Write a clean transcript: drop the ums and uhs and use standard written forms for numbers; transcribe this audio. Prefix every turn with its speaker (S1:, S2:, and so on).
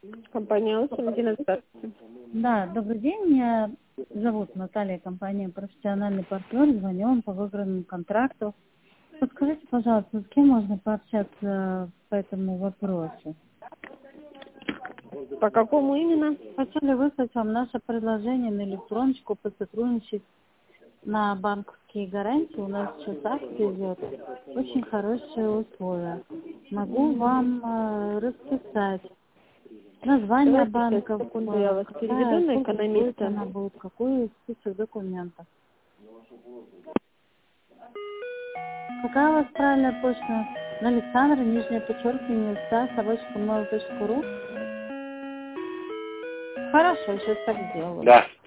S1: Компания «Алсен», здравствуйте.
S2: Да, добрый день. Меня зовут Наталья, компания «Профессиональный партнер». Звоню вам по выигранному контракту. Подскажите, пожалуйста, с кем можно пообщаться по этому вопросу?
S1: По какому именно?
S2: Хотели выслать вам наше предложение на электроночку, посотрудничать на банковские гарантии. У нас сейчас акция идет. Очень хорошие условия. Могу вам расписать название
S1: Давайте сейчас,
S2: банков,
S1: секунду, я вас переведу на
S2: сколько стоит
S1: экономиста.
S2: она будет, какой список документов. Какая у вас правильная почта? На Александра, нижнее подчеркивание, *mail.ru. Хорошо, сейчас так сделаю.
S3: Да.